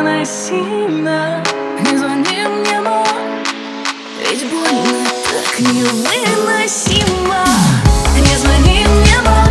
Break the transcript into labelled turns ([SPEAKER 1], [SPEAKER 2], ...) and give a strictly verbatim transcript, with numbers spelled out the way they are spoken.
[SPEAKER 1] невыносимо. Не звони мне, но ведь больно так невыносимо. Не звони мне, но